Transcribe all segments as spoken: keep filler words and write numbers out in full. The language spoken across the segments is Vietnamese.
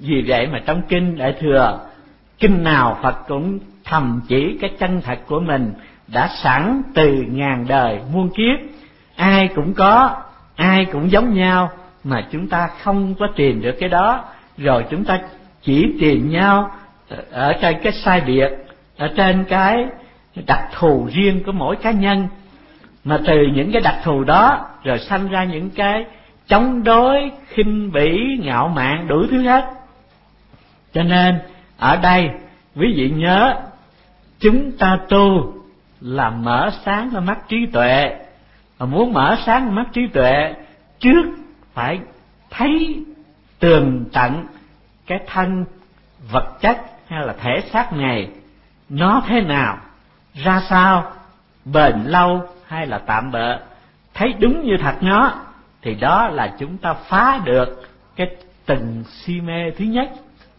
Vì vậy mà trong kinh Đại Thừa, kinh nào Phật cũng thầm chỉ cái chân thật của mình đã sẵn từ ngàn đời muôn kiếp. Ai cũng có, ai cũng giống nhau, mà chúng ta không có tìm được cái đó. Rồi chúng ta chỉ tìm nhau ở trên cái sai biệt, ở trên cái đặc thù riêng của mỗi cá nhân. Mà từ những cái đặc thù đó rồi sanh ra những cái chống đối, khinh bỉ, ngạo mạn, đủ thứ hết. Cho nên ở đây quý vị nhớ, chúng ta tu là mở sáng cái mắt trí tuệ. Mà muốn mở sáng cái mắt trí tuệ, trước phải thấy tường tận cái thân vật chất hay là thể xác này nó thế nào, ra sao, bền lâu hay là tạm bợ. Thấy đúng như thật nó thì đó là chúng ta phá được cái tình si mê thứ nhất.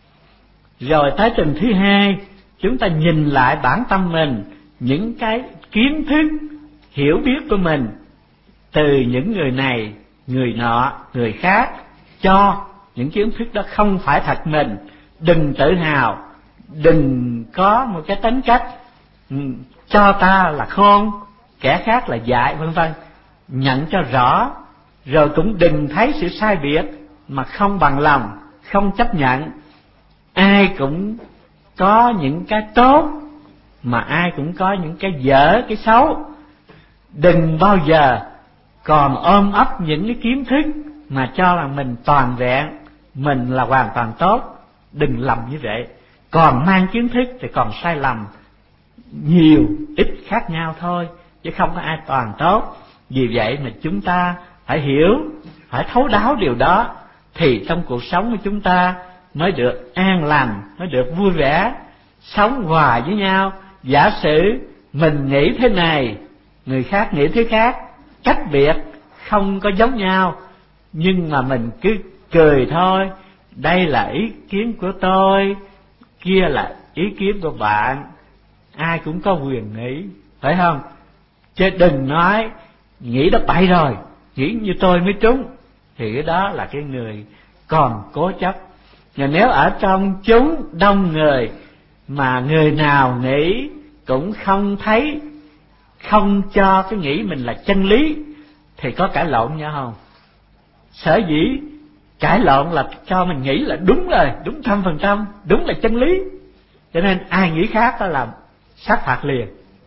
Rồi tới tình thứ hai, chúng ta nhìn lại bản tâm mình, những cái kiến thức, hiểu biết của mình từ những người này, người nọ, người khác, cho những kiến thức đó không phải thật mình. Đừng tự hào, đừng có một cái tính cách cho ta là khôn, kẻ khác là dại, vân vân. Nhận cho rõ, rồi cũng đừng thấy sự sai biệt mà không bằng lòng, không chấp nhận. Ai cũng có những cái tốt, mà ai cũng có những cái dở, cái xấu. Đừng bao giờ còn ôm ấp những cái kiến thức mà cho là mình toàn vẹn, mình là hoàn toàn tốt. Đừng lầm như vậy. Còn mang kiến thức thì còn sai lầm nhiều, ít khác nhau thôi, chứ không có ai toàn tốt. Vì vậy mà chúng ta phải hiểu, phải thấu đáo điều đó, thì trong cuộc sống của chúng ta mới được an lành, mới được vui vẻ, sống hòa với nhau. Giả sử mình nghĩ thế này, người khác nghĩ thế khác, cách biệt, không có giống nhau, nhưng mà mình cứ cười thôi. Đây là ý kiến của tôi, kia là ý kiến của bạn. Ai cũng có quyền nghĩ, phải không? Chứ đừng nói nghĩ đó bậy rồi, nghĩ như tôi mới trúng, thì cái đó là cái người còn cố chấp. Và nếu ở trong chúng đông người mà người nào nghĩ cũng không thấy, không cho cái nghĩ mình là chân lý, thì có cãi lộn nhau không? Sở dĩ cãi lộn là cho mình nghĩ là đúng rồi, đúng trăm phần trăm, đúng là chân lý. Cho nên ai nghĩ khác đó là sát phạt liền.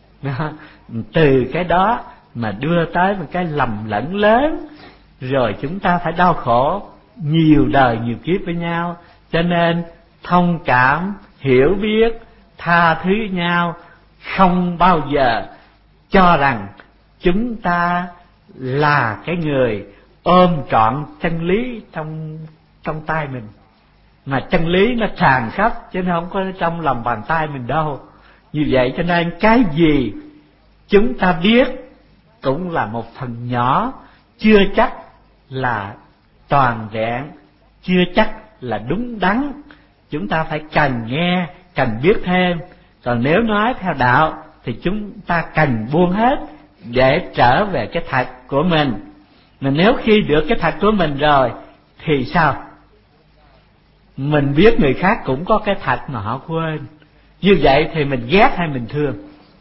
Từ cái đó mà đưa tới một cái lầm lẫn lớn, rồi chúng ta phải đau khổ nhiều đời nhiều kiếp với nhau. Cho nên thông cảm, hiểu biết, tha thứ nhau, không bao giờ cho rằng chúng ta là cái người ôm trọn chân lý trong trong tay mình. Mà chân lý nó tràn khắp, chứ nó không có trong lòng bàn tay mình đâu. Như vậy cho nên cái gì chúng ta biết cũng là một phần nhỏ, chưa chắc là toàn vẹn, chưa chắc là đúng đắn. Chúng ta phải cần nghe, cần biết thêm. Còn nếu nói theo đạo thì chúng ta cần buông hết để trở về cái thật của mình. Mà nếu khi được cái thật của mình rồi thì sao? Mình biết người khác cũng có cái thật mà họ quên. Như vậy thì mình ghét hay mình thương?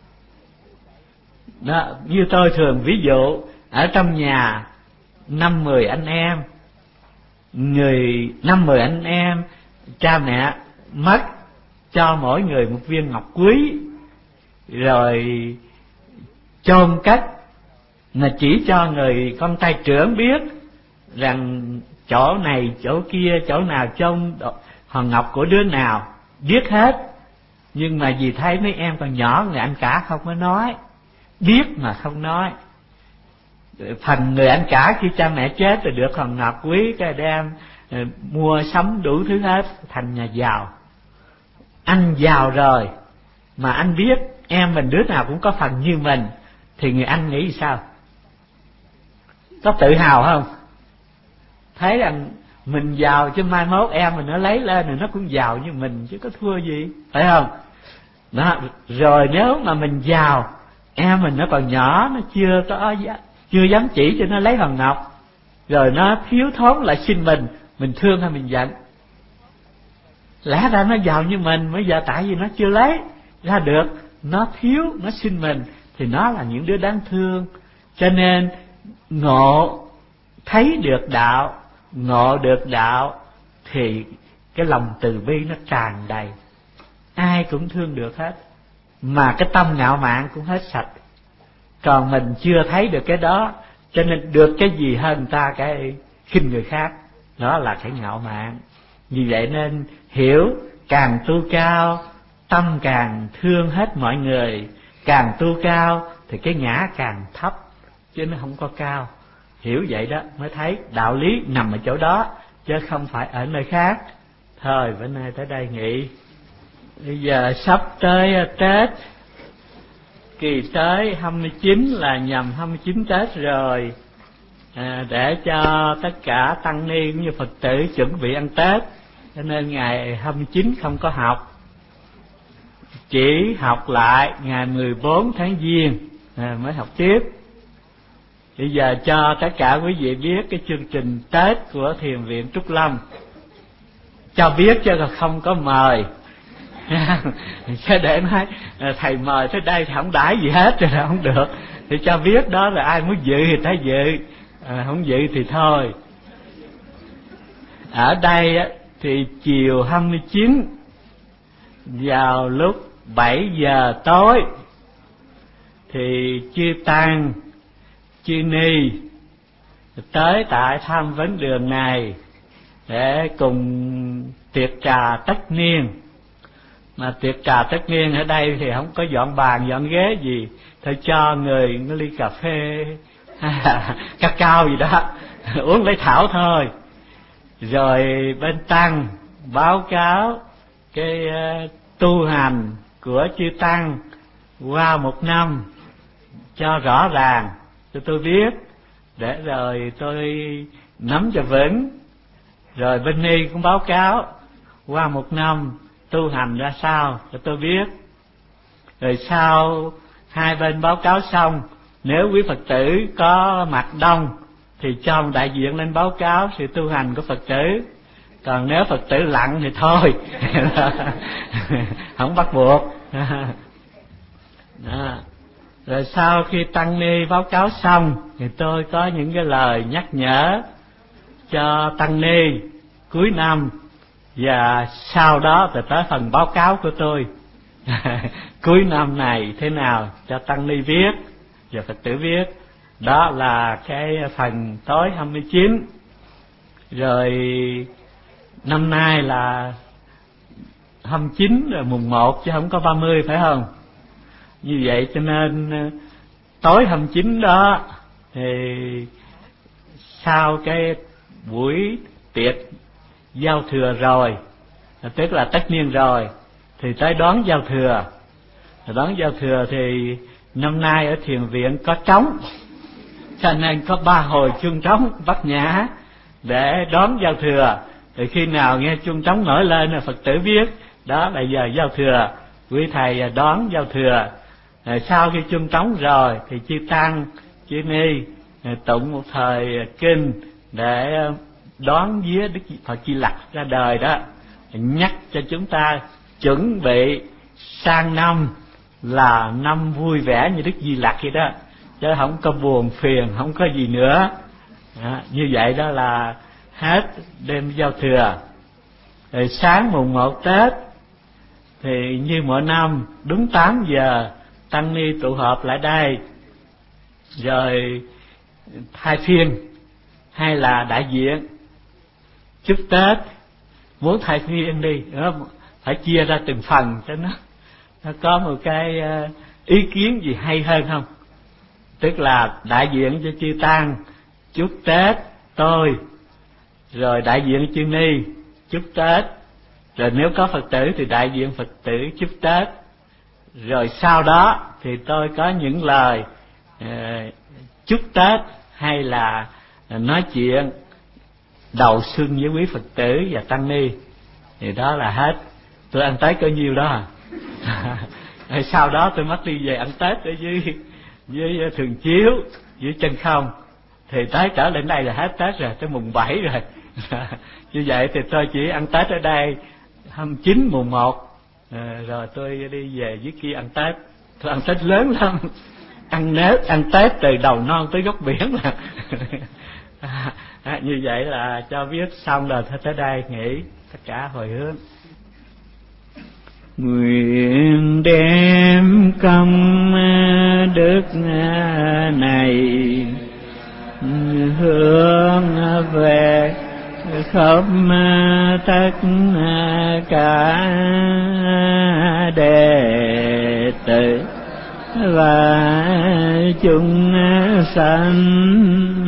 Đó, như tôi thường ví dụ, ở trong nhà năm mười anh em, người năm mười anh em, cha mẹ mất cho mỗi người một viên ngọc quý, rồi chôn cất, mà chỉ cho người con trai trưởng biết rằng chỗ này chỗ kia, chỗ nào chôn hòn ngọc của đứa nào, biết hết. Nhưng mà vì thấy mấy em còn nhỏ, người anh cả không có nói, biết mà không nói. Phần người anh cả khi cha mẹ chết rồi được hòn ngọc quý, cái đem mua sắm đủ thứ hết, thành nhà giàu. Anh giàu rồi mà anh biết em mình đứa nào cũng có phần như mình, thì người anh nghĩ sao? Có tự hào không? Thấy rằng mình giàu chứ mai mốt em mình nó lấy lên rồi nó cũng giàu như mình, chứ có thua gì, phải không? Đó. Rồi nếu mà mình giàu, em mình nó còn nhỏ, nó chưa có chưa dám chỉ cho nó lấy hòn ngọc, rồi nó thiếu thốn lại xin mình, mình thương hay mình giận? Lẽ ra nó giàu như mình, bây giờ tại vì nó chưa lấy ra được, nó thiếu, nó xin mình, thì nó là những đứa đáng thương. Cho nên ngộ thấy được đạo, ngộ được đạo thì cái lòng từ bi nó tràn đầy, ai cũng thương được hết, mà cái tâm ngạo mạn cũng hết sạch. Còn mình chưa thấy được cái đó, cho nên được cái gì hơn người ta cái khinh người khác, đó là cái ngạo mạn. Vì vậy nên hiểu, càng tu cao tâm càng thương hết mọi người, càng tu cao thì cái ngã càng thấp chứ nó không có cao. Hiểu vậy đó mới thấy đạo lý nằm ở chỗ đó chứ không phải ở nơi khác. Thôi bữa nay tới đây nghỉ. Bây giờ sắp tới Tết, kỳ tới hai mươi chín là nhằm hai mươi chín Tết rồi, à, để cho tất cả tăng ni cũng như Phật tử chuẩn bị ăn Tết, cho nên ngày hai mươi chín không có học, chỉ học lại ngày mười bốn tháng Giêng à, mới học tiếp. Bây giờ cho tất cả quý vị biết cái chương trình Tết của Thiền viện Trúc Lâm, cho biết chứ không có mời. Chứ để nói thầy mời tới đây thì không đãi gì hết rồi không được, thì cho biết đó là ai muốn dự thì tới dự, à, không dự thì thôi. Ở đây thì chiều hai mươi chín vào lúc bảy giờ tối thì chư tăng chư ni tới tại tham vấn đường này để cùng tiệc trà tất niên. Mà tiệc trà tất niên ở đây thì không có dọn bàn dọn ghế gì, thôi cho người nó ly cà phê cacao gì đó uống lấy thảo thôi. Rồi bên tăng báo cáo cái uh, tu hành của chư tăng qua một năm cho rõ ràng cho tôi biết, để rồi tôi nắm cho vững. Rồi bên ni cũng báo cáo qua một năm tu hành ra sao cho tôi biết. Rồi sau hai bên báo cáo xong, nếu quý Phật tử có mặt đông thì cho một đại diện lên báo cáo sự tu hành của Phật tử. Còn nếu Phật tử lặng thì thôi không bắt buộc. Đó. Rồi sau khi tăng ni báo cáo xong thì tôi có những cái lời nhắc nhở cho tăng ni cuối năm, và sau đó thì tới phần báo cáo của tôi cuối năm này thế nào cho tăng ni biết và Phật tử biết. Đó là cái phần tối hai mươi chín. Rồi năm nay là hai mươi chín rồi mùng một chứ không có ba mươi phải không? Như vậy cho nên tối hai mươi chín đó thì sau cái buổi tiệc giao thừa rồi, tức là tất niên rồi, thì tới đón giao thừa. Đón giao thừa thì năm nay ở thiền viện có trống, cho nên có ba hồi chuông trống Bát Nhã để đón giao thừa. Thì khi nào nghe chuông trống nổi lên là Phật tử biết đó là giờ giao thừa, quý thầy đón giao thừa. Rồi sau khi chuông trống rồi thì chư tăng chư ni tụng một thời kinh để đón vía Đức Phật Di Lặc ra đời đó, nhắc cho chúng ta chuẩn bị sang năm là năm vui vẻ như Đức Di Lặc vậy đó, chứ không có buồn phiền, không có gì nữa. Đó, như vậy đó là hết đêm giao thừa. Rồi sáng mùng một Tết thì như mỗi năm đúng tám giờ tăng ni tụ họp lại đây, rồi thay phiên hay là đại diện chúc Tết. Muốn thay phiên đi đó, phải chia ra từng phần cho nó nó có một cái ý kiến gì hay hơn không. Tức là đại diện cho chư tăng chúc Tết tôi, rồi đại diện chư ni chúc Tết, rồi nếu có Phật tử thì đại diện Phật tử chúc Tết. Rồi sau đó thì tôi có những lời uh, chúc Tết hay là nói chuyện đầu xuân với quý Phật tử và tăng ni. Thì đó là hết. Tôi ăn Tết có nhiêu đó à. Rồi sau đó tôi mất đi về ăn Tết ở dưới với Thường Chiếu, dưới Chân Không. Thì tới trở lên đây là hết Tết rồi, tới mùng bảy rồi. Như vậy thì tôi chỉ ăn Tết ở đây hai mươi chín mùng một à, rồi tôi đi về dưới kia ăn Tết. Tôi ăn Tết lớn lắm, ăn nếp ăn Tết từ đầu non tới góc biển là à, à, như vậy là cho biết xong rồi. Thôi tới đây nghỉ tất cả hồi hướng. Nguyện đem công đức này hướng về khắp tất cả đệ tử và chúng sanh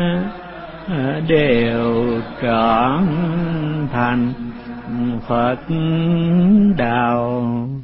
đều trọn thành Phật đạo.